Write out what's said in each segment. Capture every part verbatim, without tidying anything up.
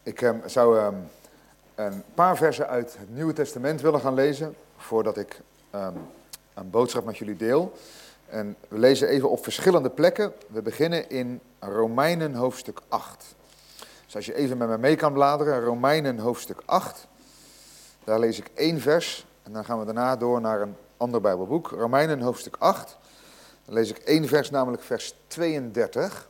Ik um, zou um, een paar versen uit het Nieuwe Testament willen gaan lezen, voordat ik um, een boodschap met jullie deel. En we lezen even op verschillende plekken. We beginnen in Romeinen hoofdstuk acht. Dus als je even met me mee kan bladeren, Romeinen hoofdstuk acht. Daar lees ik één vers en dan gaan we daarna door naar een ander Bijbelboek. Romeinen hoofdstuk acht. Dan lees ik één vers, namelijk vers tweeëndertig.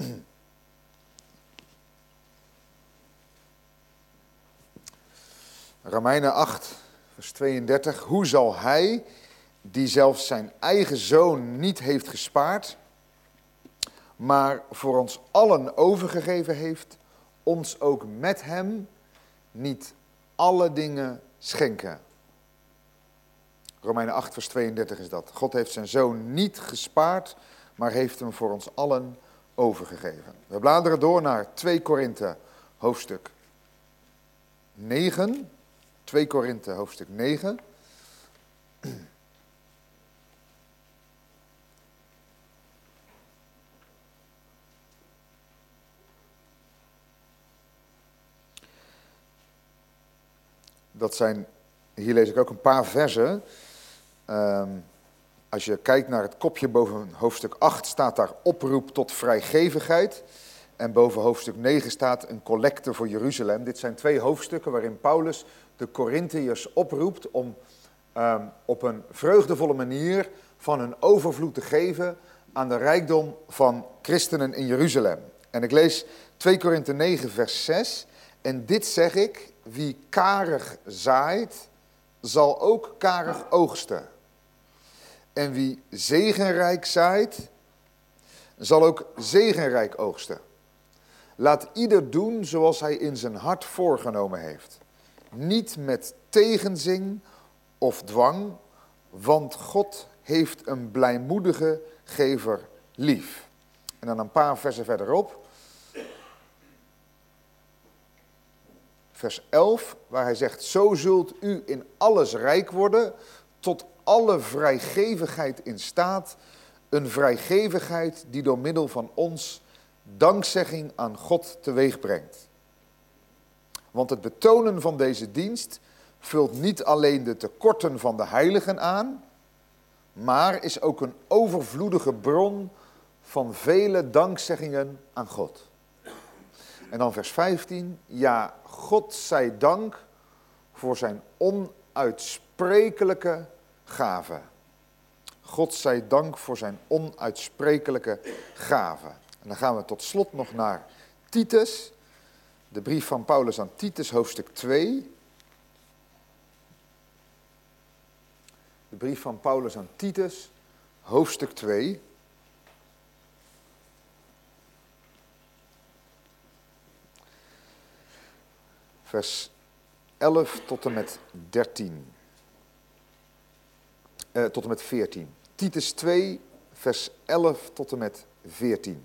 Romeinen acht, vers tweeëndertig. Hoe zal hij, die zelfs zijn eigen zoon niet heeft gespaard, maar voor ons allen overgegeven heeft, ons ook met hem niet alle dingen schenken? Romeinen acht, vers tweeëndertig is dat. God heeft zijn zoon niet gespaard, maar heeft hem voor ons allen overgegeven. We bladeren door naar twee Korinthe hoofdstuk negen. twee Korinthe hoofdstuk negen. Dat zijn, hier lees ik ook een paar versen. Um, als je kijkt naar het kopje boven hoofdstuk acht, staat daar oproep tot vrijgevigheid. En boven hoofdstuk negen staat een collecte voor Jeruzalem. Dit zijn twee hoofdstukken waarin Paulus de Korintiërs oproept om um, op een vreugdevolle manier van hun overvloed te geven aan de rijkdom van christenen in Jeruzalem. En ik lees twee Korinthe negen, vers zes. En dit zeg ik, wie karig zaait, zal ook karig oogsten. En wie zegenrijk zaait, zal ook zegenrijk oogsten. Laat ieder doen zoals hij in zijn hart voorgenomen heeft. Niet met tegenzin of dwang, want God heeft een blijmoedige gever lief. En dan een paar versen verderop. Vers elf, waar hij zegt, zo zult u in alles rijk worden, tot alle vrijgevigheid in staat, een vrijgevigheid die door middel van ons dankzegging aan God teweeg brengt. Want het betonen van deze dienst vult niet alleen de tekorten van de heiligen aan, maar is ook een overvloedige bron van vele dankzeggingen aan God. En dan vers vijftien, ja, God zij dank voor zijn onuitsprekelijke gave. God zij dank voor zijn onuitsprekelijke gave. En dan gaan we tot slot nog naar Titus, de brief van Paulus aan Titus, hoofdstuk twee. De brief van Paulus aan Titus, hoofdstuk twee. Vers elf tot en met dertien. Eh, tot en met veertien. Titus twee, vers elf tot en met veertien.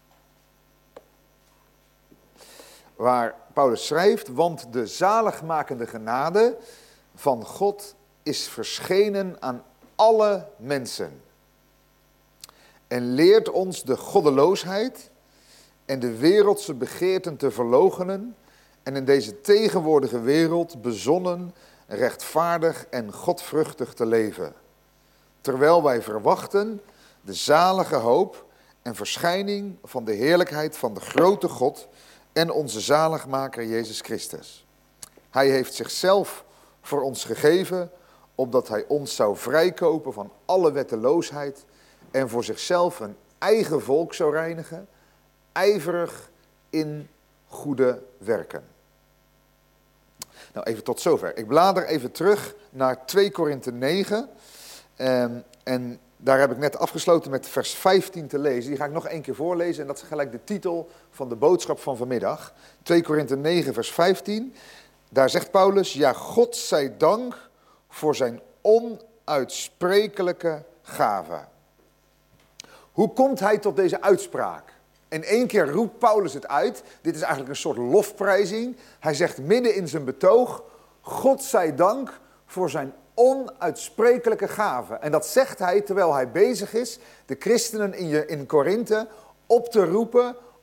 Waar Paulus schrijft, want de zaligmakende genade van God is verschenen aan alle mensen. En leert ons de goddeloosheid en de wereldse begeerten te verloochenen en in deze tegenwoordige wereld bezonnen, rechtvaardig en godvruchtig te leven. Terwijl wij verwachten de zalige hoop en verschijning van de heerlijkheid van de grote God en onze zaligmaker Jezus Christus. Hij heeft zichzelf voor ons gegeven, opdat hij ons zou vrijkopen van alle wetteloosheid en voor zichzelf een eigen volk zou reinigen, ijverig in goede werken. Nou, even tot zover. Ik blader even terug naar twee Korinthe negen. Um, en daar heb ik net afgesloten met vers vijftien te lezen. Die ga ik nog één keer voorlezen en dat is gelijk de titel van de boodschap van vanmiddag. twee Korinthe negen, vers vijftien. Daar zegt Paulus, ja, God zij dank voor zijn onuitsprekelijke gave. Hoe komt hij tot deze uitspraak? In één keer roept Paulus het uit. Dit is eigenlijk een soort lofprijzing. Hij zegt midden in zijn betoog, God zij dank voor zijn onuitsprekelijke gave. En dat zegt hij terwijl hij bezig is de christenen in, in Korinthe op te roepen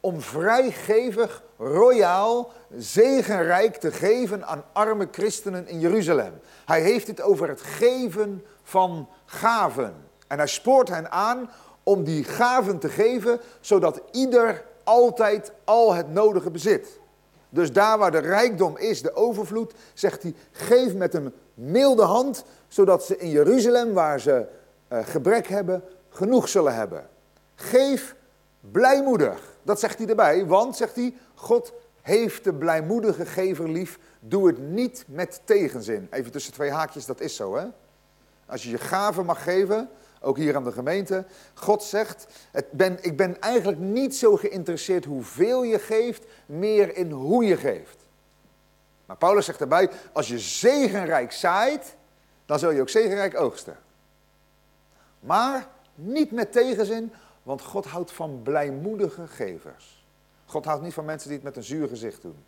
om vrijgevig, royaal, zegenrijk te geven aan arme christenen in Jeruzalem. Hij heeft het over het geven van gaven. En hij spoort hen aan om die gaven te geven, zodat ieder altijd al het nodige bezit. Dus daar waar de rijkdom is, de overvloed, zegt hij, geef met een milde hand, zodat ze in Jeruzalem, waar ze uh, gebrek hebben, genoeg zullen hebben. Geef blijmoedig. Dat zegt hij erbij, want, zegt hij, God heeft de blijmoedige gever lief. Doe het niet met tegenzin. Even tussen twee haakjes, dat is zo, hè. Als je je gaven mag geven, ook hier aan de gemeente. God zegt, het ben, ik ben eigenlijk niet zo geïnteresseerd hoeveel je geeft, meer in hoe je geeft. Maar Paulus zegt erbij, als je zegenrijk zaait, dan zul je ook zegenrijk oogsten. Maar niet met tegenzin, want God houdt van blijmoedige gevers. God houdt niet van mensen die het met een zuur gezicht doen.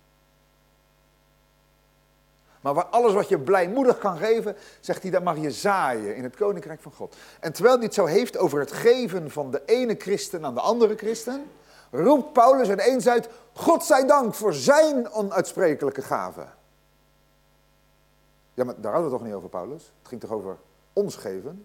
Maar waar alles wat je blijmoedig kan geven, zegt hij, dat mag je zaaien in het koninkrijk van God. En terwijl hij het zo heeft over het geven van de ene christen aan de andere christen, roept Paulus ineens uit, God zij dank voor zijn onuitsprekelijke gave. Ja, maar daar hadden we het toch niet over, Paulus? Het ging toch over ons geven?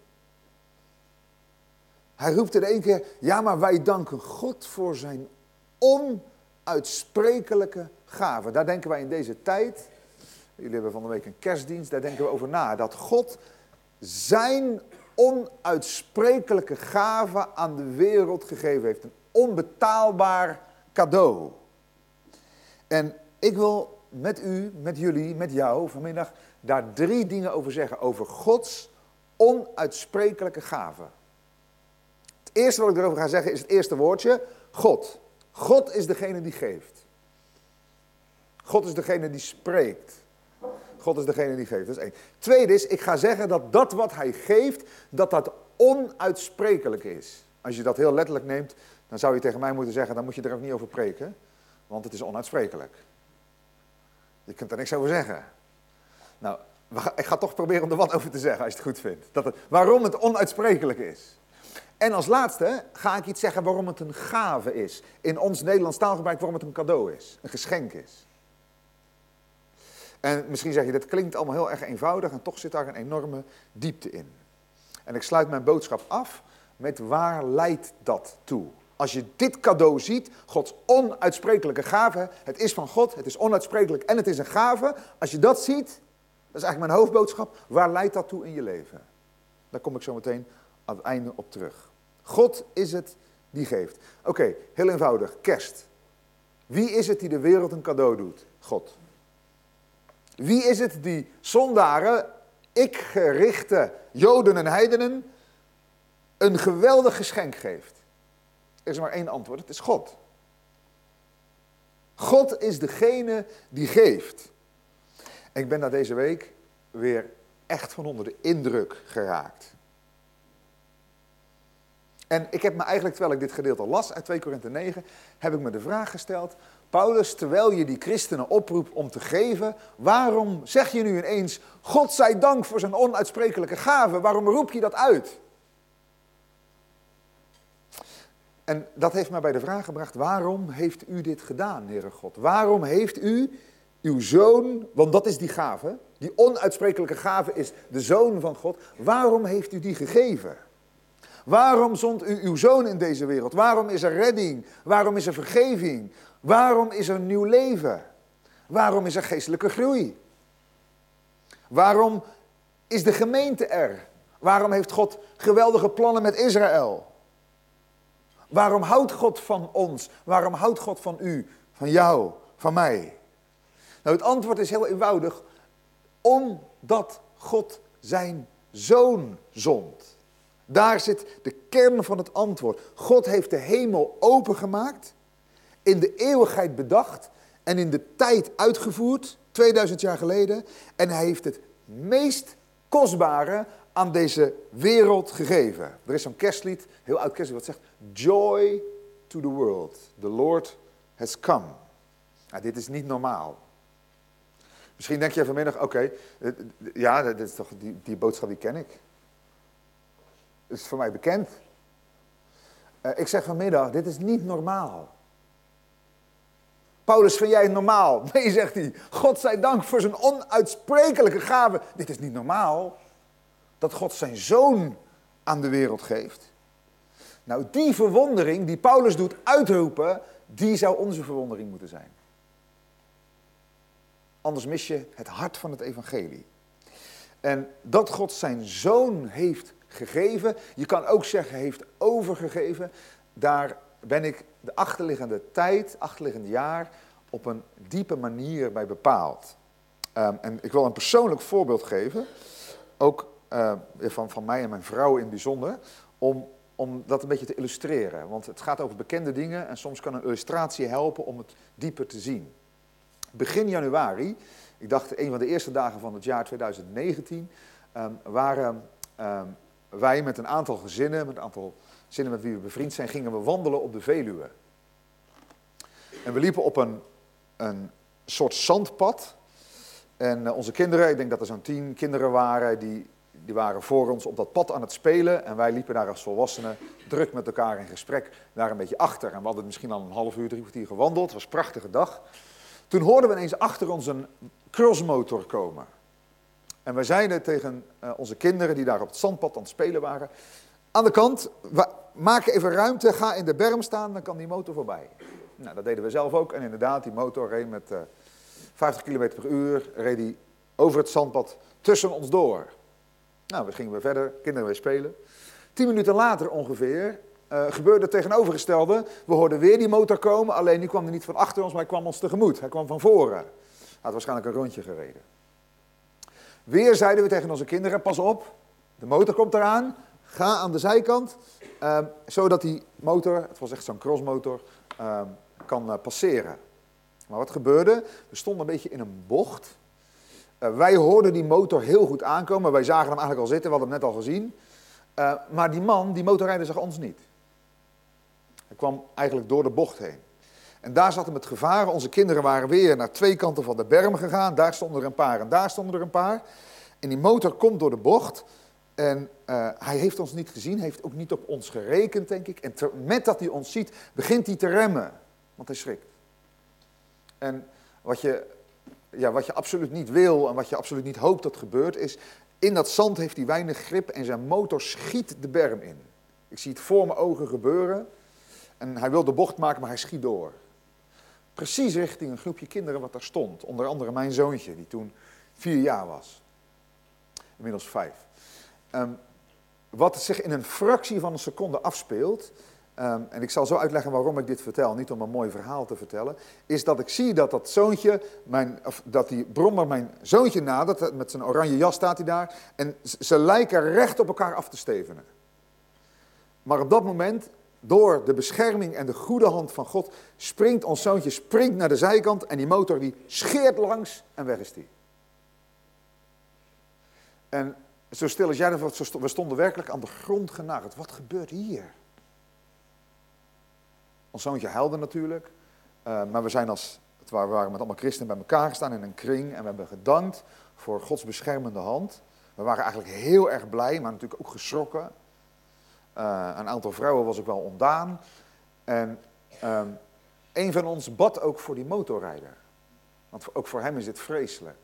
Hij roept in één keer, ja, maar wij danken God voor zijn onuitsprekelijke gave. Daar denken wij in deze tijd, jullie hebben van de week een kerstdienst, daar denken we over na. Dat God zijn onuitsprekelijke gave aan de wereld gegeven heeft. Een onbetaalbaar cadeau. En ik wil met u, met jullie, met jou vanmiddag daar drie dingen over zeggen. Over Gods onuitsprekelijke gave. Het eerste wat ik erover ga zeggen is het eerste woordje, God. God is degene die geeft. God is degene die spreekt. God is degene die geeft, dat is één. Tweede is, ik ga zeggen dat dat wat hij geeft, dat dat onuitsprekelijk is. Als je dat heel letterlijk neemt, dan zou je tegen mij moeten zeggen, dan moet je er ook niet over preken, want het is onuitsprekelijk. Je kunt er niks over zeggen. Nou, ik ga toch proberen om er wat over te zeggen, als je het goed vindt. Dat het, waarom het onuitsprekelijk is. En als laatste ga ik iets zeggen waarom het een gave is. In ons Nederlands taalgebruik waarom het een cadeau is, een geschenk is. En misschien zeg je, dat klinkt allemaal heel erg eenvoudig en toch zit daar een enorme diepte in. En ik sluit mijn boodschap af met waar leidt dat toe? Als je dit cadeau ziet, Gods onuitsprekelijke gave, het is van God, het is onuitsprekelijk en het is een gave. Als je dat ziet, dat is eigenlijk mijn hoofdboodschap, waar leidt dat toe in je leven? Daar kom ik zo meteen aan het einde op terug. God is het die geeft. Oké, okay, heel eenvoudig, kerst. Wie is het die de wereld een cadeau doet? God. Wie is het die zondaren, ik-gerichte Joden en heidenen, een geweldig geschenk geeft? Er is maar één antwoord, het is God. God is degene die geeft. Ik ben daar deze week weer echt van onder de indruk geraakt. En ik heb me eigenlijk, terwijl ik dit gedeelte las uit twee Korinthe negen, heb ik me de vraag gesteld, Paulus, terwijl je die christenen oproept om te geven, waarom zeg je nu ineens, God zij dank voor zijn onuitsprekelijke gave, waarom roep je dat uit? En dat heeft mij bij de vraag gebracht, waarom heeft u dit gedaan, Heere God? Waarom heeft u uw zoon, want dat is die gave, die onuitsprekelijke gave is de zoon van God, waarom heeft u die gegeven? Waarom zond u uw zoon in deze wereld? Waarom is er redding? Waarom is er vergeving? Waarom is er nieuw leven? Waarom is er geestelijke groei? Waarom is de gemeente er? Waarom heeft God geweldige plannen met Israël? Waarom houdt God van ons? Waarom houdt God van u, van jou, van mij? Nou, het antwoord is heel eenvoudig. Omdat God zijn zoon zond. Daar zit de kern van het antwoord. God heeft de hemel opengemaakt, in de eeuwigheid bedacht en in de tijd uitgevoerd, tweeduizend jaar geleden. En hij heeft het meest kostbare aan deze wereld gegeven. Er is zo'n kerstlied, heel oud kerstlied, wat zegt, Joy to the world, the Lord has come. Nou, dit is niet normaal. Misschien denk je vanmiddag, oké, okay, ja, dat is toch, die, die boodschap die ken ik. Dat is voor mij bekend. Uh, ik zeg vanmiddag, dit is niet normaal. Paulus, vind jij het normaal? Nee, zegt hij. God zij dank voor zijn onuitsprekelijke gave. Dit is niet normaal. Dat God zijn zoon aan de wereld geeft. Nou, die verwondering die Paulus doet uitroepen, die zou onze verwondering moeten zijn. Anders mis je het hart van het evangelie. En dat God zijn zoon heeft gegeven, je kan ook zeggen heeft overgegeven, daar ben ik de achterliggende tijd, achterliggende jaar, op een diepe manier bij bepaald. Um, en ik wil een persoonlijk voorbeeld geven, ook uh, van, van mij en mijn vrouw in het bijzonder, om, om dat een beetje te illustreren. Want het gaat over bekende dingen en soms kan een illustratie helpen om het dieper te zien. Begin januari, ik dacht een van de eerste dagen van het jaar tweeduizend negentien, um, waren um, wij met een aantal gezinnen, met een aantal gezinnen met wie we bevriend zijn, gingen we wandelen op de Veluwe. En we liepen op een, een soort zandpad. En uh, onze kinderen, ik denk dat er zo'n tien kinderen waren, die, die waren voor ons op dat pad aan het spelen. En wij liepen daar als volwassenen druk met elkaar in gesprek daar een beetje achter. En we hadden misschien al een half uur, drie kwartier gewandeld. Het was een prachtige dag. Toen hoorden we ineens achter ons een crossmotor komen. En wij zeiden tegen uh, onze kinderen die daar op het zandpad aan het spelen waren, aan de kant, we maken even ruimte, ga in de berm staan, dan kan die motor voorbij. Nou, dat deden we zelf ook. En inderdaad, die motor reed met uh, vijftig kilometer per uur, reed die over het zandpad tussen ons door. Nou, we gingen weer verder, kinderen weer spelen. Tien minuten later ongeveer uh, gebeurde het tegenovergestelde. We hoorden weer die motor komen, alleen die kwam er niet van achter ons, maar hij kwam ons tegemoet. Hij kwam van voren. Hij had waarschijnlijk een rondje gereden. Weer zeiden we tegen onze kinderen, pas op, de motor komt eraan, ga aan de zijkant, uh, zodat die motor, het was echt zo'n crossmotor, uh, kan uh, passeren. Maar wat gebeurde? We stonden een beetje in een bocht. Uh, wij hoorden die motor heel goed aankomen, wij zagen hem eigenlijk al zitten, we hadden hem net al gezien. Uh, maar die man, die motorrijder, zag ons niet. Hij kwam eigenlijk door de bocht heen. En daar zat hem het gevaar. Onze kinderen waren weer naar twee kanten van de berm gegaan. Daar stonden er een paar en daar stonden er een paar. En die motor komt door de bocht. En uh, hij heeft ons niet gezien, heeft ook niet op ons gerekend, denk ik. En ter, met dat hij ons ziet, begint hij te remmen. Want hij schrikt. En wat je, ja, wat je absoluut niet wil en wat je absoluut niet hoopt dat gebeurt, is in dat zand heeft hij weinig grip en zijn motor schiet de berm in. Ik zie het voor mijn ogen gebeuren. En hij wil de bocht maken, maar hij schiet door. Precies richting een groepje kinderen wat daar stond. Onder andere mijn zoontje, die toen vier jaar was. Inmiddels vijf. Um, wat zich in een fractie van een seconde afspeelt, um, en ik zal zo uitleggen waarom ik dit vertel, niet om een mooi verhaal te vertellen, is dat ik zie dat dat zoontje, mijn, of dat die brommer mijn zoontje nadert, met zijn oranje jas staat hij daar, en ze lijken recht op elkaar af te stevenen. Maar op dat moment, door de bescherming en de goede hand van God, springt ons zoontje springt naar de zijkant en die motor die scheert langs en weg is die. En zo stil als jij, we stonden werkelijk aan de grond genageld. Wat gebeurt hier? Ons zoontje huilde natuurlijk, uh, maar we zijn als, we waren met allemaal christenen bij elkaar gestaan in een kring en we hebben gedankt voor Gods beschermende hand. We waren eigenlijk heel erg blij, maar natuurlijk ook geschrokken. Uh, een aantal vrouwen was ook wel ontdaan. En um, een van ons bad ook voor die motorrijder. Want ook voor hem is dit vreselijk.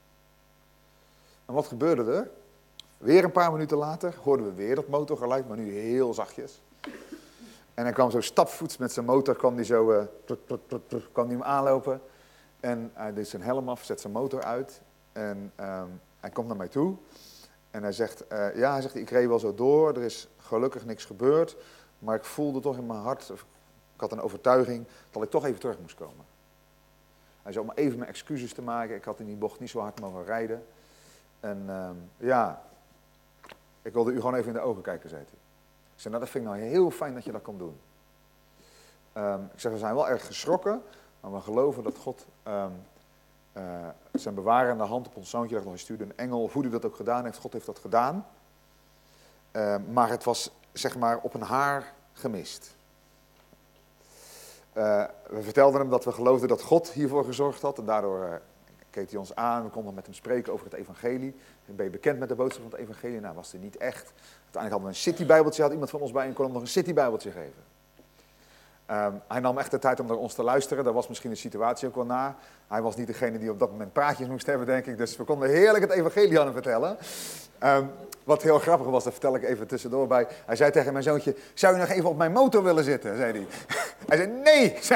En wat gebeurde er? Weer een paar minuten later hoorden we weer dat motorgeluid, maar nu heel zachtjes. En hij kwam zo stapvoets met zijn motor, kwam hij zo uh, pluk, pluk, pluk, pluk, kwam hij hem aanlopen. En hij deed zijn helm af, zet zijn motor uit. En um, hij komt naar mij toe. En hij zegt, uh, ja, hij zegt, ik reed wel zo door, er is gelukkig niks gebeurd. Maar ik voelde toch in mijn hart, of ik had een overtuiging, dat ik toch even terug moest komen. Hij zei, om even mijn excuses te maken, ik had in die bocht niet zo hard mogen rijden. En um, ja, ik wilde u gewoon even in de ogen kijken, zei hij. Ik zei, nou dat vind ik nou heel fijn dat je dat kon doen. Um, ik zeg, we zijn wel erg geschrokken, maar we geloven dat God um, uh, zijn bewarende hand op ons zoontje legt. Hij stuurde een engel, of hoe hij dat ook gedaan heeft, God heeft dat gedaan. Uh, maar het was, zeg maar, op een haar gemist. Uh, we vertelden hem dat we geloofden dat God hiervoor gezorgd had en daardoor uh, keek hij ons aan. We konden met hem spreken over het evangelie. Ben je bekend met de boodschap van het evangelie? Nou, was hij niet echt. Uiteindelijk hadden we een citybijbeltje, had iemand van ons bij en kon hem nog een citybijbeltje geven. Um, hij nam echt de tijd om naar ons te luisteren. Daar was misschien de situatie ook wel na. Hij was niet degene die op dat moment praatjes moest hebben, denk ik. Dus we konden heerlijk het evangelie aan hem vertellen. Um, wat heel grappig was, dat vertel ik even tussendoor bij. Hij zei tegen mijn zoontje, zou je nog even op mijn motor willen zitten? Zei hij. Hij zei, nee! Zei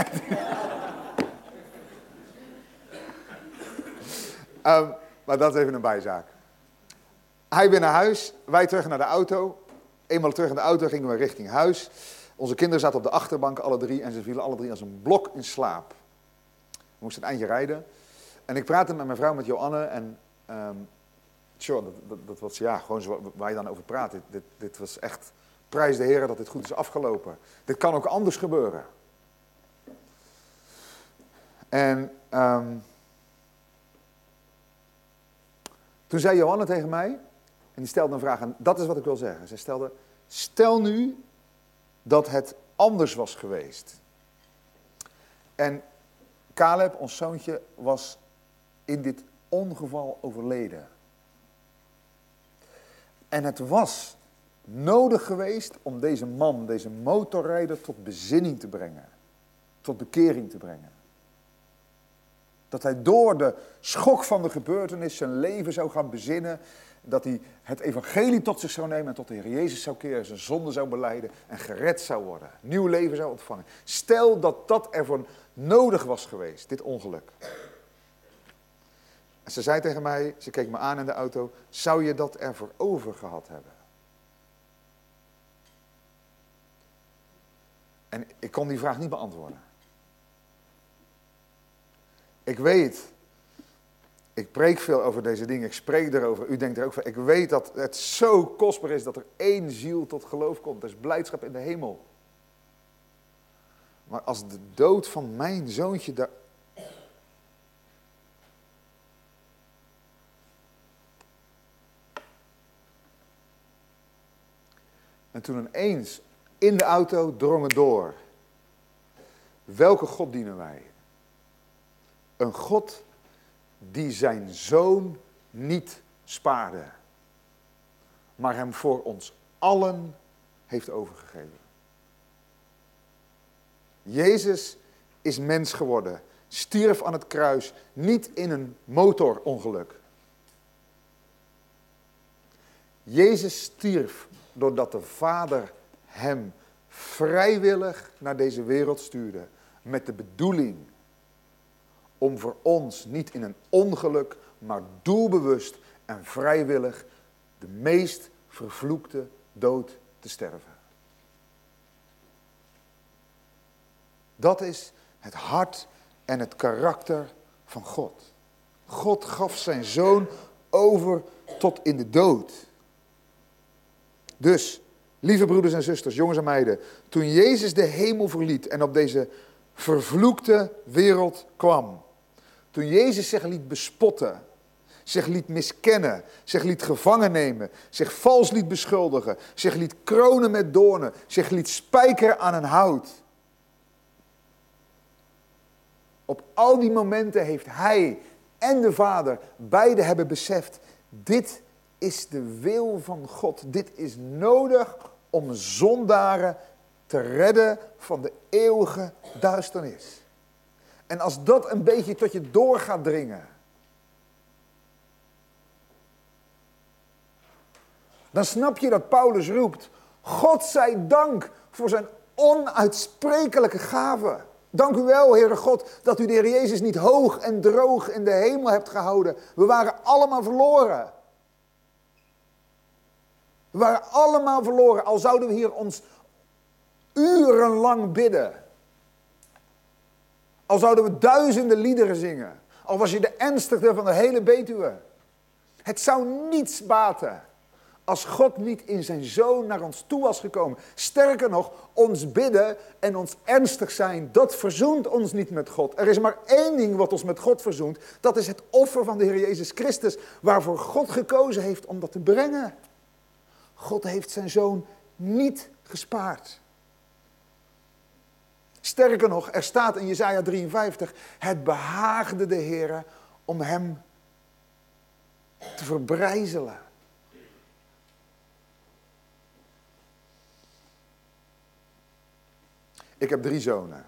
hij. Um, maar dat is even een bijzaak. Hij weer naar huis, wij terug naar de auto. Eenmaal terug in de auto gingen we richting huis. Onze kinderen zaten op de achterbank, alle drie, en ze vielen alle drie als een blok in slaap. We moesten een eindje rijden. En ik praatte met mijn vrouw, met Joanne, en um, tjoh, dat, dat, dat was ja, gewoon zo waar je dan over praat. Dit, dit, dit was echt, prijs de Heer dat dit goed is afgelopen. Dit kan ook anders gebeuren. En um, toen zei Joanne tegen mij, en die stelde een vraag, en dat is wat ik wil zeggen. Zij stelde, stel nu dat het anders was geweest. En Caleb, ons zoontje, was in dit ongeval overleden. En het was nodig geweest om deze man, deze motorrijder, tot bezinning te brengen. Tot bekering te brengen. Dat hij door de schok van de gebeurtenis zijn leven zou gaan bezinnen. Dat hij het evangelie tot zich zou nemen en tot de Heer Jezus zou keren. Zijn zonde zou belijden en gered zou worden. Nieuw leven zou ontvangen. Stel dat dat ervoor nodig was geweest, dit ongeluk. En ze zei tegen mij, ze keek me aan in de auto. Zou je dat ervoor over gehad hebben? En ik kon die vraag niet beantwoorden. Ik weet, ik preek veel over deze dingen, ik spreek erover, u denkt er ook van. Ik weet dat het zo kostbaar is dat er één ziel tot geloof komt. Er is blijdschap in de hemel. Maar als de dood van mijn zoontje daar... En toen ineens in de auto drongen door. Welke God dienen wij? Een God die zijn zoon niet spaarde, maar hem voor ons allen heeft overgegeven. Jezus is mens geworden, stierf aan het kruis, niet in een motorongeluk. Jezus stierf doordat de Vader hem vrijwillig naar deze wereld stuurde, met de bedoeling om voor ons niet in een ongeluk, maar doelbewust en vrijwillig de meest vervloekte dood te sterven. Dat is het hart en het karakter van God. God gaf zijn zoon over tot in de dood. Dus, lieve broeders en zusters, jongens en meiden, toen Jezus de hemel verliet en op deze vervloekte wereld kwam, toen Jezus zich liet bespotten, zich liet miskennen, zich liet gevangen nemen, zich vals liet beschuldigen, zich liet kronen met doornen, zich liet spijkeren aan een hout. Op al die momenten heeft hij en de Vader beide hebben beseft, dit is de wil van God. Dit is nodig om zondaren te redden van de eeuwige duisternis. En als dat een beetje tot je door gaat dringen, dan snap je dat Paulus roept, God zij dank voor zijn onuitsprekelijke gave. Dank u wel, Heere God, dat u de Heer Jezus niet hoog en droog in de hemel hebt gehouden. We waren allemaal verloren. We waren allemaal verloren, al zouden we hier ons urenlang bidden. Al zouden we duizenden liederen zingen. Al was je de ernstigste van de hele Betuwe. Het zou niets baten als God niet in zijn zoon naar ons toe was gekomen. Sterker nog, ons bidden en ons ernstig zijn, dat verzoent ons niet met God. Er is maar één ding wat ons met God verzoent. Dat is het offer van de Heer Jezus Christus, waarvoor God gekozen heeft om dat te brengen. God heeft zijn zoon niet gespaard. Sterker nog, er staat in Jesaja drieënvijftig, het behaagde de Heere om hem te verbrijzelen. Ik heb drie zonen.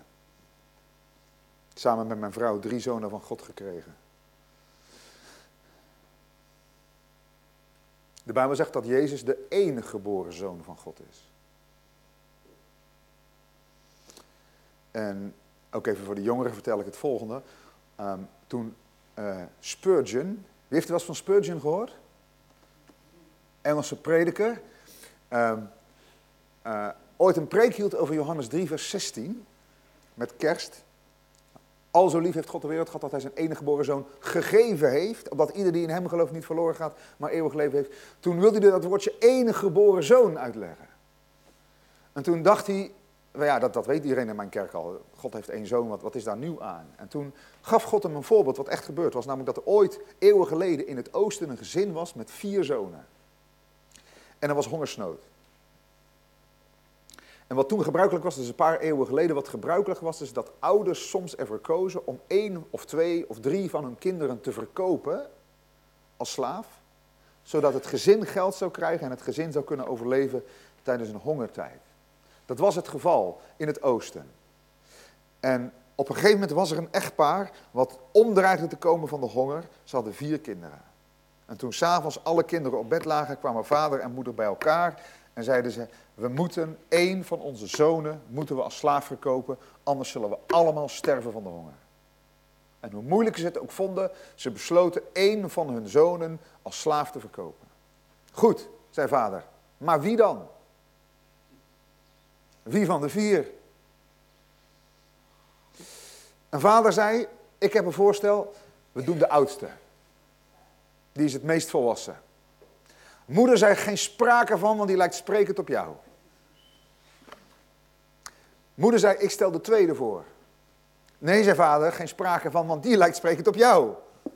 Samen met mijn vrouw drie zonen van God gekregen. De Bijbel zegt dat Jezus de enige geboren zoon van God is. En ook even voor de jongeren vertel ik het volgende. Um, toen uh, Spurgeon, wie heeft er wel eens van Spurgeon gehoord? Engelse prediker. Um, uh, ooit een preek hield over Johannes drie vers zestien. Met kerst. Al zo lief heeft God de wereld gehad dat hij zijn enige geboren zoon gegeven heeft. Opdat ieder die in hem gelooft niet verloren gaat, maar eeuwig leven heeft. Toen wilde hij dat woordje enige geboren zoon uitleggen. En toen dacht hij, nou ja, dat, dat weet iedereen in mijn kerk al. God heeft één zoon, wat, wat is daar nieuw aan? En toen gaf God hem een voorbeeld wat echt gebeurd was. Namelijk dat er ooit eeuwen geleden in het oosten een gezin was met vier zonen. En er was hongersnood. En wat toen gebruikelijk was, dus een paar eeuwen geleden, wat gebruikelijk was, is dat ouders soms ervoor kozen om één of twee of drie van hun kinderen te verkopen als slaaf. Zodat het gezin geld zou krijgen en het gezin zou kunnen overleven tijdens een hongertijd. Dat was het geval in het oosten. En op een gegeven moment was er een echtpaar wat omdreigde te komen van de honger. Ze hadden vier kinderen. En toen 's avonds alle kinderen op bed lagen, kwamen vader en moeder bij elkaar en zeiden ze, we moeten één van onze zonen moeten we als slaaf verkopen, anders zullen we allemaal sterven van de honger. En hoe moeilijk ze het ook vonden, ze besloten één van hun zonen als slaaf te verkopen. Goed, zei vader, maar wie dan? Wie van de vier? En vader zei, ik heb een voorstel, we doen de oudste. Die is het meest volwassen. Moeder zei, geen sprake van, want die lijkt sprekend op jou. Moeder zei, ik stel de tweede voor. Nee, zei vader, geen sprake van, want die lijkt sprekend op jou.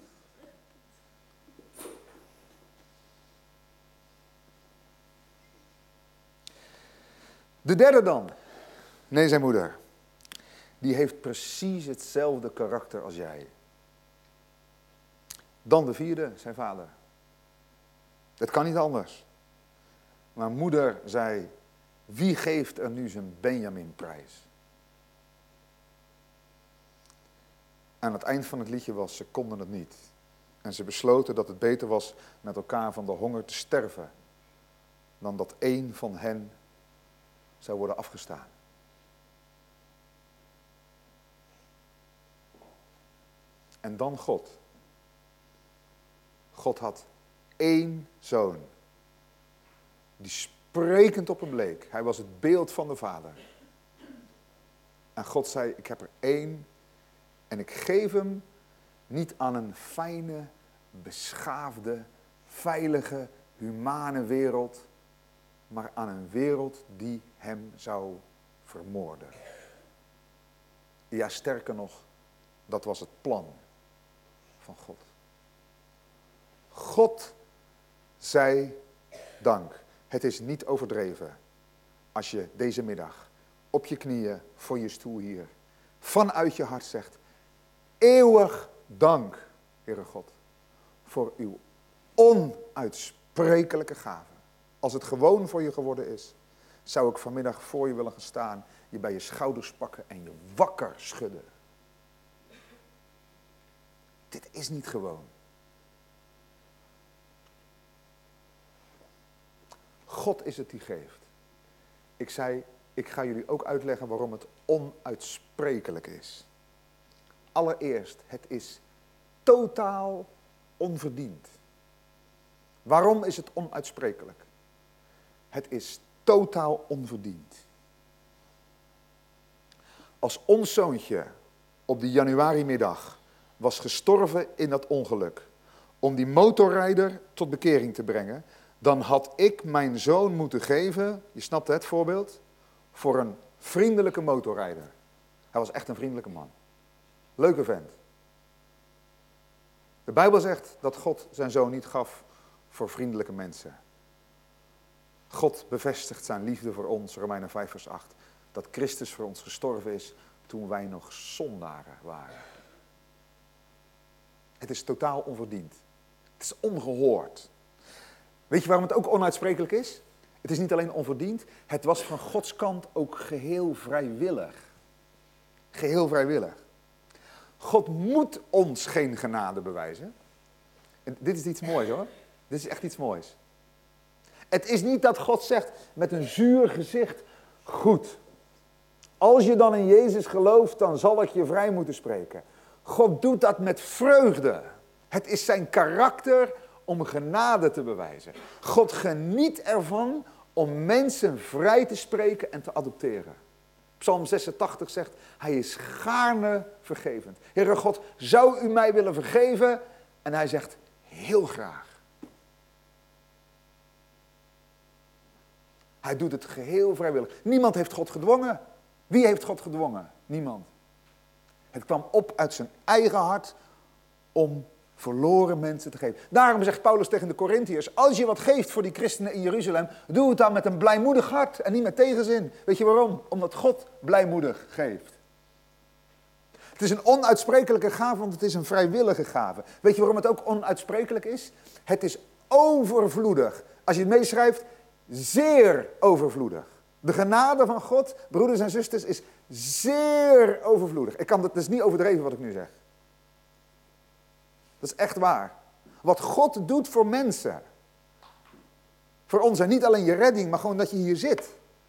De derde dan. Nee, zei moeder. Die heeft precies hetzelfde karakter als jij. Dan de vierde, zei vader. Dat kan niet anders. Maar moeder zei, wie geeft er nu zijn Benjamin-prijs? Aan het eind van het liedje was, ze konden het niet. En ze besloten dat het beter was met elkaar van de honger te sterven, dan dat één van hen zou worden afgestaan. En dan God. God had één zoon, die sprekend op hem leek. Hij was het beeld van de Vader. En God zei, ik heb er één en ik geef hem niet aan een fijne, beschaafde, veilige, humane wereld, maar aan een wereld die hem zou vermoorden. Ja, sterker nog, dat was het plan van God. God zij dank. Het is niet overdreven als je deze middag op je knieën voor je stoel hier vanuit je hart zegt, eeuwig dank, Heere God, voor uw onuitsprekelijke gave. Als het gewoon voor je geworden is, zou ik vanmiddag voor je willen gaan staan, je bij je schouders pakken en je wakker schudden. Dit is niet gewoon. God is het die geeft. Ik zei, ik ga jullie ook uitleggen waarom het onuitsprekelijk is. Allereerst, het is totaal onverdiend. Waarom is het onuitsprekelijk? Het is totaal onverdiend. Als ons zoontje op die januarimiddag was gestorven in dat ongeluk, om die motorrijder tot bekering te brengen, dan had ik mijn zoon moeten geven, je snapt het voorbeeld, voor een vriendelijke motorrijder. Hij was echt een vriendelijke man. Leuke vent. De Bijbel zegt dat God zijn zoon niet gaf voor vriendelijke mensen. God bevestigt zijn liefde voor ons, Romeinen vijf vers acht, dat Christus voor ons gestorven is toen wij nog zondaren waren. Het is totaal onverdiend. Het is ongehoord. Weet je waarom het ook onuitsprekelijk is? Het is niet alleen onverdiend, het was van Gods kant ook geheel vrijwillig. Geheel vrijwillig. God moet ons geen genade bewijzen. En dit is iets moois hoor. Dit is echt iets moois. Het is niet dat God zegt met een zuur gezicht, goed, als je dan in Jezus gelooft, dan zal ik je vrij moeten spreken. God doet dat met vreugde. Het is zijn karakter om genade te bewijzen. God geniet ervan om mensen vrij te spreken en te adopteren. Psalm zesentachtig zegt, hij is gaarne vergevend. Heere God, zou u mij willen vergeven? En hij zegt, heel graag. Hij doet het geheel vrijwillig. Niemand heeft God gedwongen. Wie heeft God gedwongen? Niemand. Het kwam op uit zijn eigen hart om verloren mensen te geven. Daarom zegt Paulus tegen de Korintiërs, als je wat geeft voor die christenen in Jeruzalem, doe het dan met een blijmoedig hart en niet met tegenzin. Weet je waarom? Omdat God blijmoedig geeft. Het is een onuitsprekelijke gave, want het is een vrijwillige gave. Weet je waarom het ook onuitsprekelijk is? Het is overvloedig. Als je het meeschrijft, zeer overvloedig. De genade van God, broeders en zusters, is zeer overvloedig. Ik kan het dus niet overdreven wat ik nu zeg. Dat is echt waar. Wat God doet voor mensen. Voor ons en niet alleen je redding, maar gewoon dat je hier zit.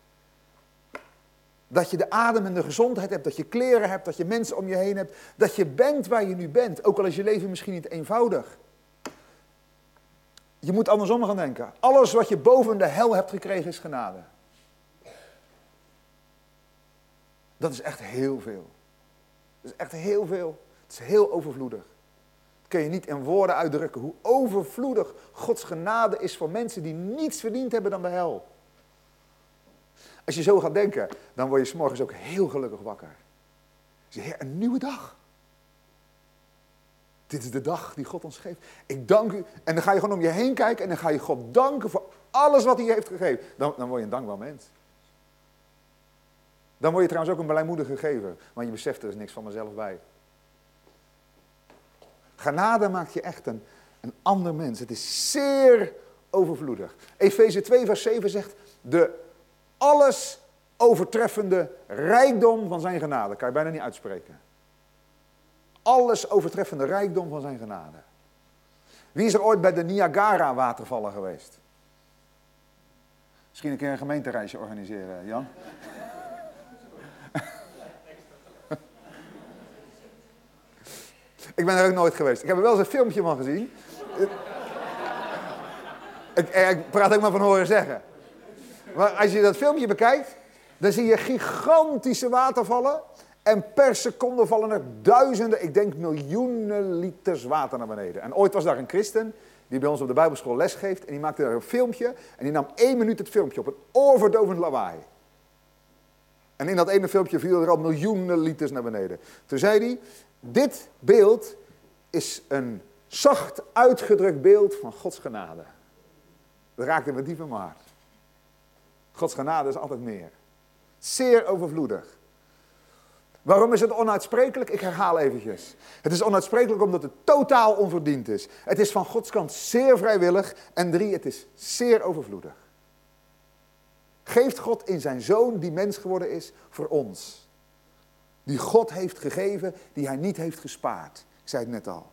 Dat je de adem en de gezondheid hebt, dat je kleren hebt, dat je mensen om je heen hebt. Dat je bent waar je nu bent, ook al is je leven misschien niet eenvoudig. Je moet andersom gaan denken. Alles wat je boven de hel hebt gekregen is genade. Dat is echt heel veel. Dat is echt heel veel. Het is heel overvloedig. Dat kun je niet in woorden uitdrukken hoe overvloedig Gods genade is voor mensen die niets verdiend hebben dan de hel. Als je zo gaat denken, dan word je 's morgens ook heel gelukkig wakker. Je zegt, Heer, een nieuwe dag. Dit is de dag die God ons geeft. Ik dank u. En dan ga je gewoon om je heen kijken en dan ga je God danken voor alles wat hij je heeft gegeven. Dan, dan word je een dankbaar mens. Dan word je trouwens ook een blijmoedige gever. Want je beseft, er is niks van mezelf bij. Genade maakt je echt een, een ander mens. Het is zeer overvloedig. Efeze twee vers zeven zegt, de alles overtreffende rijkdom van zijn genade. Kan je bijna niet uitspreken. Alles overtreffende rijkdom van zijn genade. Wie is er ooit bij de Niagara watervallen geweest? Misschien een keer een gemeentereisje organiseren, Jan? Ik ben er ook nooit geweest. Ik heb er wel eens een filmpje van gezien. ik, ik praat ook maar van horen zeggen. Maar als je dat filmpje bekijkt, dan zie je gigantische watervallen. En per seconde vallen er duizenden, ik denk miljoenen liters water naar beneden. En ooit was daar een christen die bij ons op de Bijbelschool les geeft. En die maakte daar een filmpje. En die nam één minuut het filmpje op. Een oorverdovend lawaai. En in dat ene filmpje viel er al miljoenen liters naar beneden. Toen zei hij, dit beeld is een zacht uitgedrukt beeld van Gods genade. Dat raakte me diep in mijn hart. Gods genade is altijd meer. Zeer overvloedig. Waarom is het onuitsprekelijk? Ik herhaal eventjes. Het is onuitsprekelijk omdat het totaal onverdiend is. Het is van Gods kant zeer vrijwillig. En drie, het is zeer overvloedig. Geeft God in zijn Zoon, die mens geworden is, voor ons. Die God heeft gegeven, die hij niet heeft gespaard. Ik zei het net al.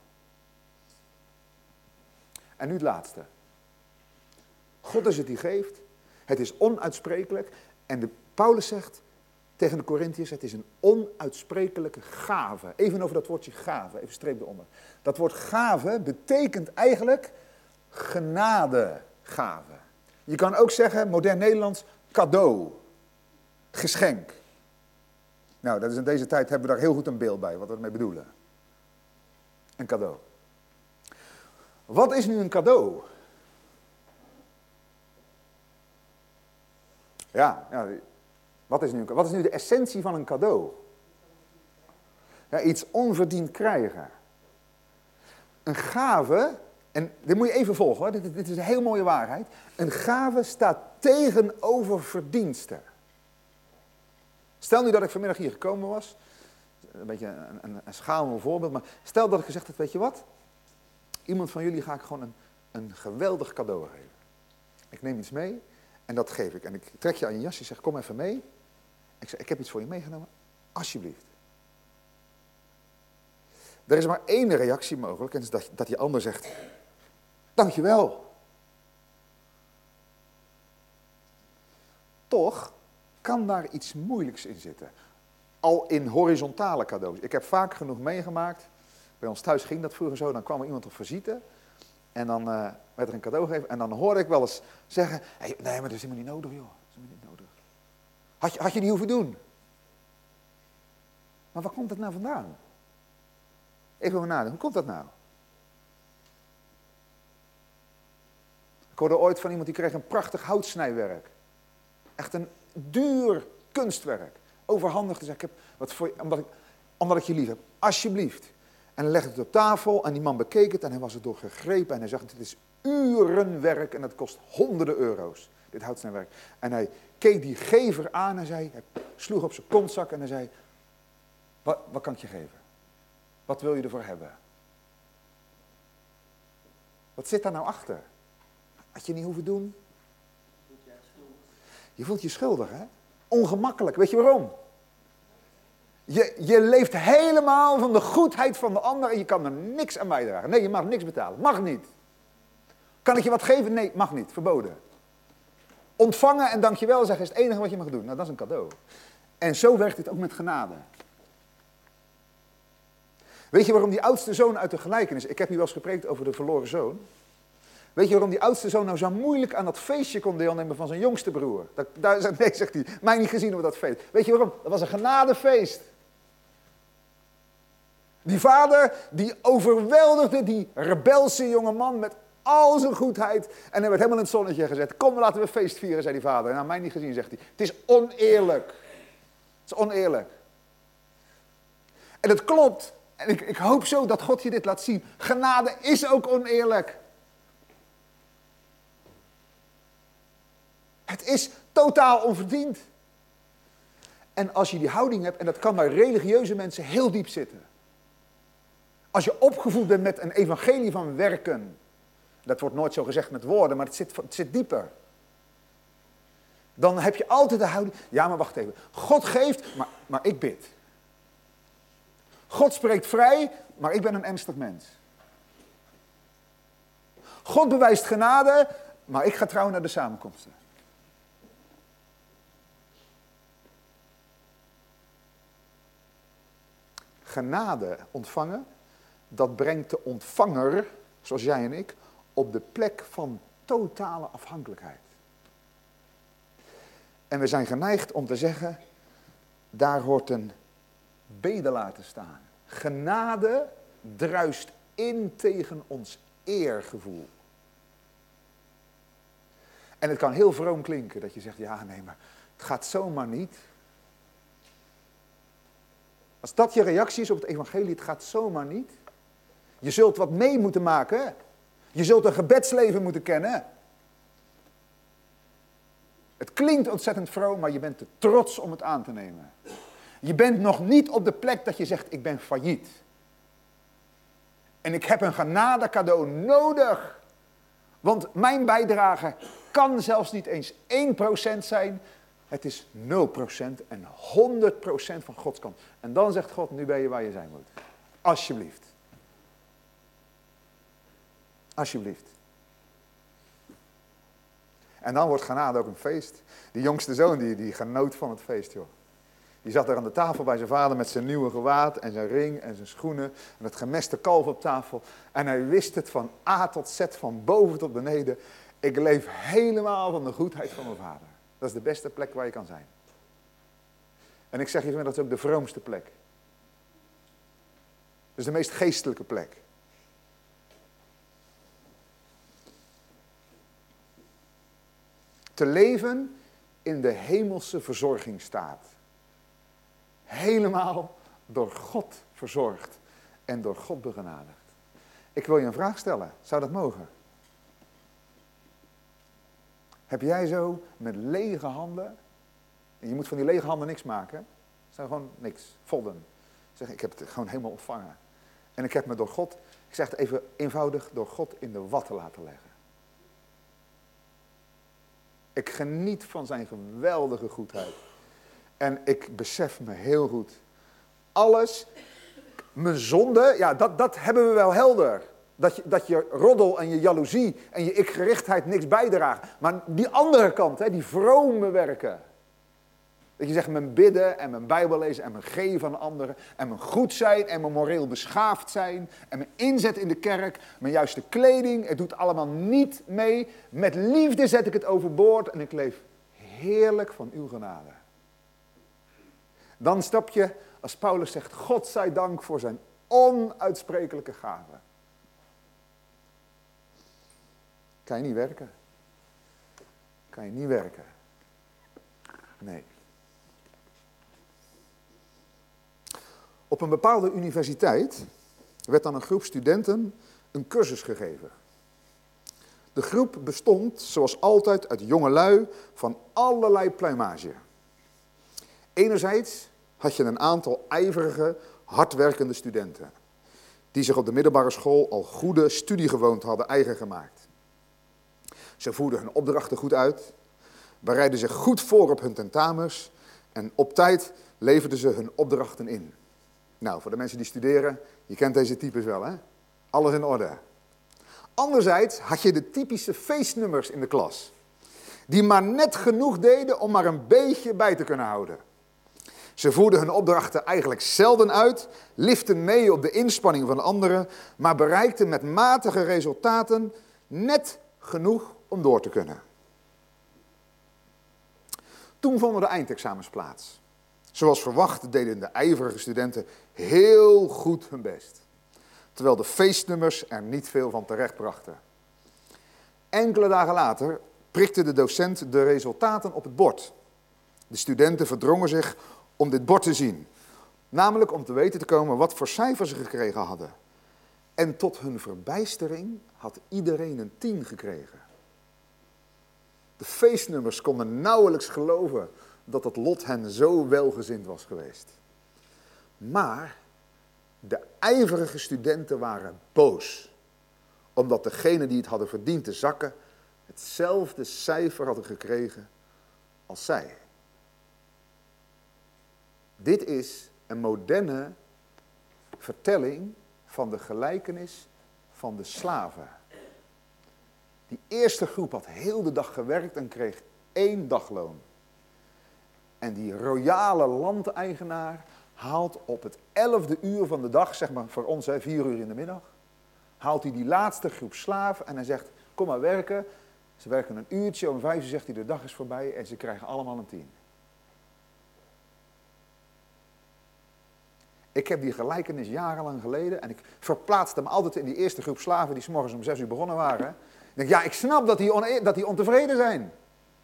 En nu het laatste. God is het die geeft. Het is onuitsprekelijk. En de, Paulus zegt tegen de Korintiërs, het is een onuitsprekelijke gave. Even over dat woordje gave, even streep eronder. Dat woord gave betekent eigenlijk genadegave. Je kan ook zeggen, modern Nederlands, cadeau. Geschenk. Nou, dat is in deze tijd hebben we daar heel goed een beeld bij, wat we ermee bedoelen. Een cadeau. Wat is nu een cadeau? Ja, ja wat, is nu, wat is nu de essentie van een cadeau? Ja, iets onverdiend krijgen. Een gave, en dit moet je even volgen hoor, dit, dit is een heel mooie waarheid. Een gave staat tegenover verdiensten. Stel nu dat ik vanmiddag hier gekomen was, een beetje een, een, een schamel voorbeeld, maar stel dat ik gezegd had, weet je wat? Iemand van jullie ga ik gewoon een, een geweldig cadeau geven. Ik neem iets mee En dat geef ik. En ik trek je aan je jasje, zeg, kom even mee. Ik zeg, ik heb iets voor je meegenomen. Alsjeblieft. Er is maar één reactie mogelijk. En dat is dat, dat die ander zegt, dankjewel. Toch kan daar iets moeilijks in zitten. Al in horizontale cadeaus. Ik heb vaak genoeg meegemaakt. Bij ons thuis ging dat vroeger zo. Dan kwam er iemand op visite. En dan uh, werd er een cadeau gegeven. En dan hoorde ik wel eens zeggen, hey, nee, maar dat is helemaal niet nodig, joh. Dat is helemaal niet nodig. Had je, had je niet hoeven doen. Maar waar komt dat nou vandaan? Even over nadenken, hoe komt dat nou? Ik hoorde ooit van iemand die kreeg een prachtig houtsnijwerk. Echt een duur kunstwerk. Overhandigd te zeggen, ik heb wat voor je, omdat, ik, omdat ik je lief heb. Alsjeblieft. En hij legde het op tafel en die man bekeek het en hij was er door gegrepen. En hij zag, dit is urenwerk en dat kost honderden euro's, dit houtsnijwerk. En hij keek die gever aan en zei, hij sloeg op zijn kontzak en hij zei, wat, wat kan ik je geven? Wat wil je ervoor hebben? Wat zit daar nou achter? Had je niet hoeven doen? Je voelt je schuldig, hè? Ongemakkelijk. Weet je waarom? Je, je leeft helemaal van de goedheid van de ander en je kan er niks aan bijdragen. Nee, je mag niks betalen. Mag niet. Kan ik je wat geven? Nee, mag niet. Verboden. Ontvangen en dankjewel zeggen is het enige wat je mag doen. Nou, dat is een cadeau. En zo werkt het ook met genade. Weet je waarom die oudste zoon uit de gelijkenis... Ik heb hier wel eens gepreekt over de verloren zoon. Weet je waarom die oudste zoon nou zo moeilijk aan dat feestje kon deelnemen van zijn jongste broer? Dat, daar, nee, zegt hij, mij niet gezien op dat feest. Weet je waarom? Dat was een genadefeest. Die vader, die overweldigde die rebelse jonge man met al zijn goedheid. En hij werd helemaal in het zonnetje gezet. Kom, laten we feest vieren, zei die vader. Nou, mij niet gezien, zegt hij. Het is oneerlijk. Het is oneerlijk. En het klopt. En ik, ik hoop zo dat God je dit laat zien. Genade is ook oneerlijk. Het is totaal onverdiend. En als je die houding hebt, en dat kan bij religieuze mensen heel diep zitten. Als je opgevoed bent met een evangelie van werken. Dat wordt nooit zo gezegd met woorden, maar het zit, het zit dieper. Dan heb je altijd de houding, ja maar wacht even. God geeft, maar, maar ik bid. God spreekt vrij, maar ik ben een ernstig mens. God bewijst genade, maar ik ga trouw naar de samenkomsten. Genade ontvangen, dat brengt de ontvanger, zoals jij en ik, op de plek van totale afhankelijkheid. En we zijn geneigd om te zeggen, daar hoort een bedelaar te staan. Genade druist in tegen ons eergevoel. En het kan heel vroom klinken dat je zegt, ja nee, maar het gaat zomaar niet. Als dat je reactie is op het evangelie, het gaat zomaar niet. Je zult wat mee moeten maken. Je zult een gebedsleven moeten kennen. Het klinkt ontzettend vroom, maar je bent te trots om het aan te nemen. Je bent nog niet op de plek dat je zegt, ik ben failliet. En ik heb een genade cadeau nodig. Want mijn bijdrage kan zelfs niet eens één procent zijn. Het is nul procent en honderd procent van Gods kant. En dan zegt God, nu ben je waar je zijn moet. Alsjeblieft. Alsjeblieft. En dan wordt genade ook een feest. Die jongste zoon, die, die genoot van het feest, joh. Die zat daar aan de tafel bij zijn vader met zijn nieuwe gewaad en zijn ring en zijn schoenen. En het gemeste kalf op tafel. En hij wist het van A tot Z, van boven tot beneden. Ik leef helemaal van de goedheid van mijn vader. Dat is de beste plek waar je kan zijn. En ik zeg je, dat is ook de vroomste plek. Dat is de meest geestelijke plek. Te leven in de hemelse verzorgingsstaat. Helemaal door God verzorgd en door God begenadigd. Ik wil je een vraag stellen. Zou dat mogen? Heb jij zo met lege handen, en je moet van die lege handen niks maken, hè? Zijn gewoon niks, vodden. Zeg, ik heb het gewoon helemaal ontvangen. En ik heb me door God, ik zeg het even eenvoudig, door God in de watten laten leggen. Ik geniet van zijn geweldige goedheid. En ik besef me heel goed. Alles, mijn zonde, ja, dat, dat hebben we wel helder. Dat je, dat je roddel en je jaloezie en je ikgerichtheid niks bijdraagt. Maar die andere kant, hè, die vrome werken. Dat je zegt, mijn bidden en mijn Bijbel lezen en mijn geven aan anderen. En mijn goed zijn en mijn moreel beschaafd zijn. En mijn inzet in de kerk, mijn juiste kleding. Het doet allemaal niet mee. Met liefde zet ik het overboord en ik leef heerlijk van uw genade. Dan stap je, als Paulus zegt, God zij dank voor zijn onuitsprekelijke gave. Kan je niet werken. Kan je niet werken. Nee. Op een bepaalde universiteit werd aan een groep studenten een cursus gegeven. De groep bestond, zoals altijd, uit jongelui van allerlei pluimage. Enerzijds had je een aantal ijverige, hardwerkende studenten, die zich op de middelbare school al goede studiegewoonten hadden eigen gemaakt. Ze voerden hun opdrachten goed uit, bereidden zich goed voor op hun tentamens en op tijd leverden ze hun opdrachten in. Nou, voor de mensen die studeren, je kent deze types wel, hè? Alles in orde. Anderzijds had je de typische feestnummers in de klas, die maar net genoeg deden om maar een beetje bij te kunnen houden. Ze voerden hun opdrachten eigenlijk zelden uit, liften mee op de inspanning van anderen, maar bereikten met matige resultaten net genoeg om door te kunnen. Toen vonden de eindexamens plaats. Zoals verwacht deden de ijverige studenten heel goed hun best, terwijl de feestnummers er niet veel van terecht brachten. Enkele dagen later prikte de docent de resultaten op het bord. De studenten verdrongen zich om dit bord te zien, namelijk om te weten te komen wat voor cijfers ze gekregen hadden. En tot hun verbijstering had iedereen een tien gekregen. De feestnummers konden nauwelijks geloven dat het lot hen zo welgezind was geweest. Maar de ijverige studenten waren boos, omdat degenen die het hadden verdiend te zakken, hetzelfde cijfer hadden gekregen als zij. Dit is een moderne vertelling van de gelijkenis van de slaven. Die eerste groep had heel de dag gewerkt en kreeg één dagloon. En die royale landeigenaar haalt op het elfde uur van de dag, zeg maar voor ons hè, vier uur in de middag, haalt hij die laatste groep slaven en hij zegt, kom maar werken. Ze werken een uurtje, om vijf uur zegt hij, de dag is voorbij en ze krijgen allemaal een tien. Ik heb die gelijkenis jarenlang geleden en ik verplaatste me altijd in die eerste groep slaven die 's morgens om zes uur begonnen waren. Ik denk, ja, ik snap dat die, on- dat die ontevreden zijn.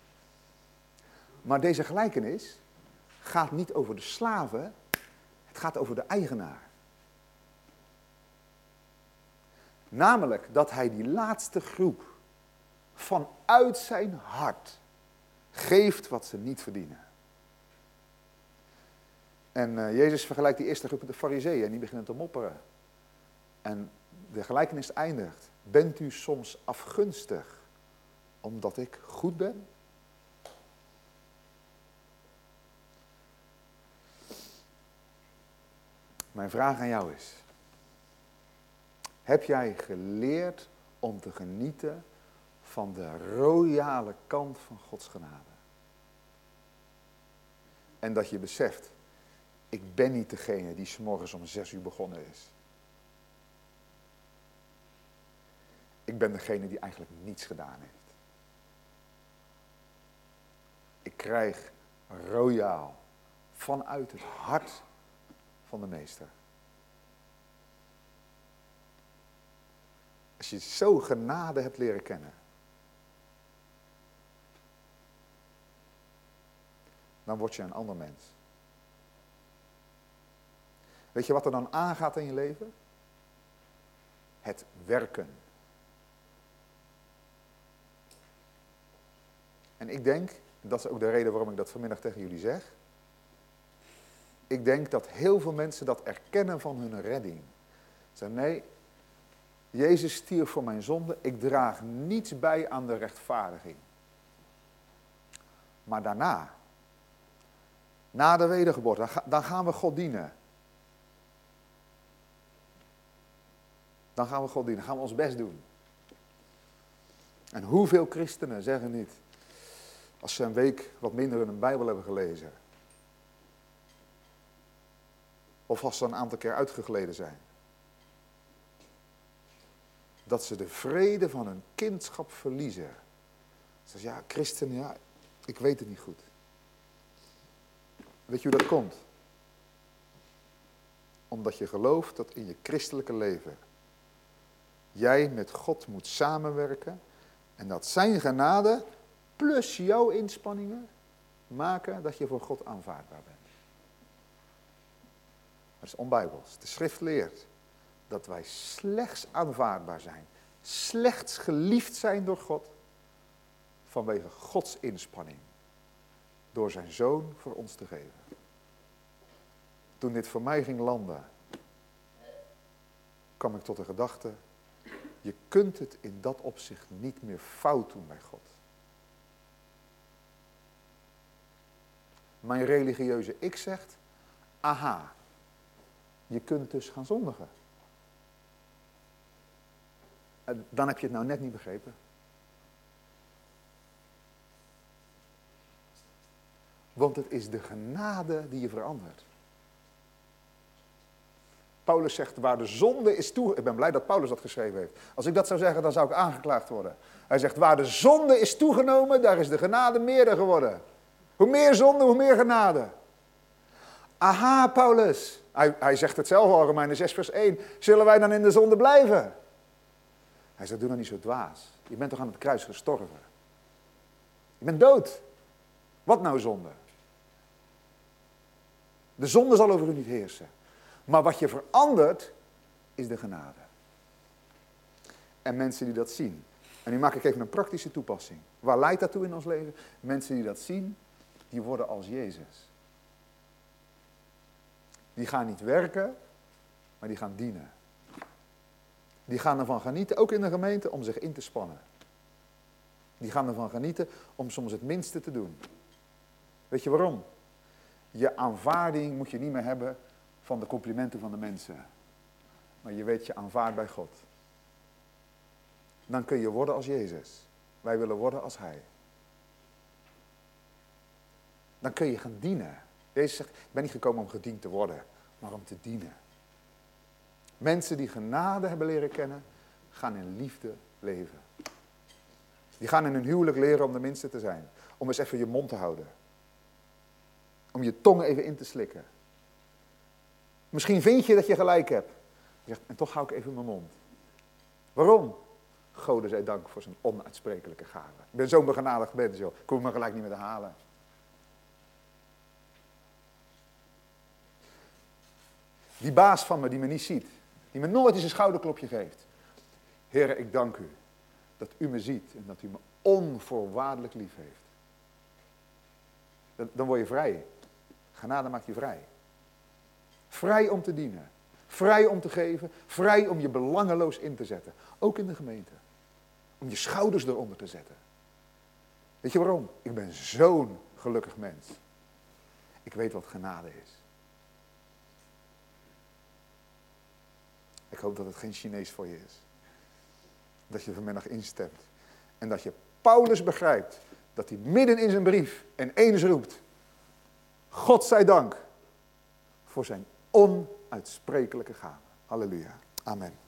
Maar deze gelijkenis gaat niet over de slaven, het gaat over de eigenaar. Namelijk dat hij die laatste groep vanuit zijn hart geeft wat ze niet verdienen. En uh, Jezus vergelijkt die eerste groep met de Farizeeën en die beginnen te mopperen. En de gelijkenis eindigt. Bent u soms afgunstig omdat ik goed ben? Mijn vraag aan jou is, heb jij geleerd om te genieten van de royale kant van Gods genade? En dat je beseft, ik ben niet degene die 's morgens om zes uur begonnen is. Ik ben degene die eigenlijk niets gedaan heeft. Ik krijg royaal vanuit het hart van de meester. Als je zo genade hebt leren kennen, dan word je een ander mens. Weet je wat er dan aangaat in je leven? Het werken. En ik denk, dat is ook de reden waarom ik dat vanmiddag tegen jullie zeg. Ik denk dat heel veel mensen dat erkennen van hun redding. Ze zeggen, nee, Jezus stierf voor mijn zonde, ik draag niets bij aan de rechtvaardiging. Maar daarna, na de wedergeboorte, dan, ga, dan gaan we God dienen. Dan gaan we God dienen, dan gaan we ons best doen. En hoeveel christenen zeggen niet, als ze een week wat minder in een Bijbel hebben gelezen, of als ze een aantal keer uitgegleden zijn, dat ze de vrede van hun kindschap verliezen. Ze zeggen, ja, christen, ja, ik weet het niet goed. Weet je hoe dat komt? Omdat je gelooft dat in je christelijke leven jij met God moet samenwerken en dat zijn genade plus jouw inspanningen maken dat je voor God aanvaardbaar bent. Dat is onbijbels. De schrift leert dat wij slechts aanvaardbaar zijn, slechts geliefd zijn door God vanwege Gods inspanning, door zijn zoon voor ons te geven. Toen dit voor mij ging landen, kwam ik tot de gedachte, je kunt het in dat opzicht niet meer fout doen bij God. Mijn religieuze ik zegt, aha, je kunt dus gaan zondigen. Dan heb je het nou net niet begrepen. Want het is de genade die je verandert. Paulus zegt, waar de zonde is toe... Ik ben blij dat Paulus dat geschreven heeft. Als ik dat zou zeggen, dan zou ik aangeklaagd worden. Hij zegt, waar de zonde is toegenomen, daar is de genade meerder geworden. Hoe meer zonde, hoe meer genade. Aha, Paulus. Hij, hij zegt het zelf al, Romeinen zes vers één. Zullen wij dan in de zonde blijven? Hij zegt, doe nou niet zo dwaas. Je bent toch aan het kruis gestorven. Je bent dood. Wat nou zonde? De zonde zal over u niet heersen. Maar wat je verandert, is de genade. En mensen die dat zien. En nu maak ik even een praktische toepassing. Waar leidt dat toe in ons leven? Mensen die dat zien, die worden als Jezus. Die gaan niet werken, maar die gaan dienen. Die gaan ervan genieten, ook in de gemeente, om zich in te spannen. Die gaan ervan genieten om soms het minste te doen. Weet je waarom? Je aanvaarding moet je niet meer hebben van de complimenten van de mensen. Maar je weet je aanvaard bij God. Dan kun je worden als Jezus. Wij willen worden als Hij. Dan kun je gaan dienen. Jezus zegt, ik ben niet gekomen om gediend te worden, maar om te dienen. Mensen die genade hebben leren kennen, gaan in liefde leven. Die gaan in hun huwelijk leren om de minste te zijn. Om eens even je mond te houden. Om je tong even in te slikken. Misschien vind je dat je gelijk hebt. Je zegt, en toch hou ik even mijn mond. Waarom? Gode zij dank voor zijn onuitsprekelijke gave. Ik ben zo'n begenadigd mens, joh. Ik hoef me gelijk niet meer te halen. Die baas van me die me niet ziet. Die me nooit eens een schouderklopje geeft. Heere, ik dank u dat u me ziet en dat u me onvoorwaardelijk lief heeft. Dan, dan word je vrij. Genade maakt je vrij. Vrij om te dienen. Vrij om te geven. Vrij om je belangeloos in te zetten. Ook in de gemeente. Om je schouders eronder te zetten. Weet je waarom? Ik ben zo'n gelukkig mens. Ik weet wat genade is. Ik hoop dat het geen Chinees voor je is. Dat je vanmiddag instemt. En dat je Paulus begrijpt. Dat hij midden in zijn brief en eens roept. God zij dank. Voor zijn onuitsprekelijke gave. Halleluja. Amen.